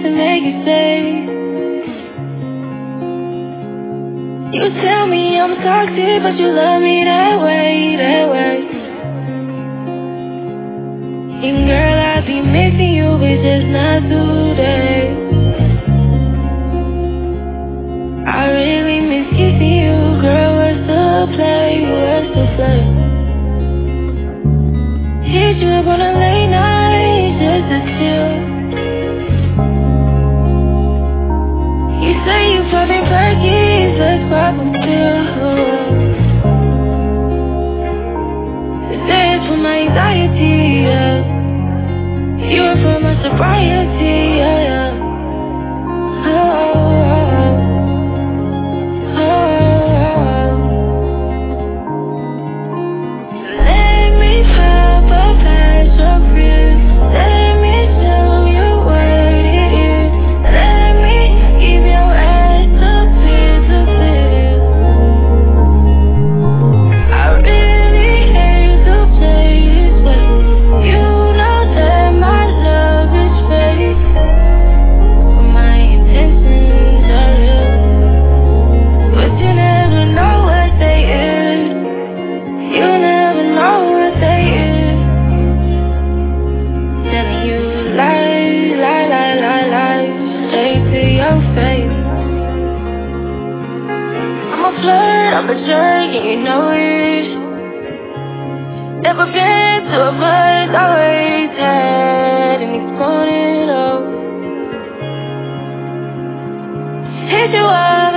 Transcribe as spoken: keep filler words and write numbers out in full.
to make you stay. You tell me I'm toxic, but you love me that way, that way. And girl, I be missing you, but just not today. I really miss kissing you, girl, what's the play, what's the play? Hit you up on a late night, just to chill. You say you poppin' perkies, let's pop 'em still. This is for my anxiety, yeah. You are for my sobriety, yeah, yeah. Oh, oh, oh, oh. Let me pop a patch of you. Let me show you what it is. Let me give your ass a piece of this. I really hate to play this way. You know that my love is fake, but my intentions are real. But you never know what they is. You never know what they is. Telling you lies, lie, lie, lie, lies, straight to your face. I'm a flirt, I'm a jerk, and you know it. Never been to a place, always had an exponent of. Hit you up.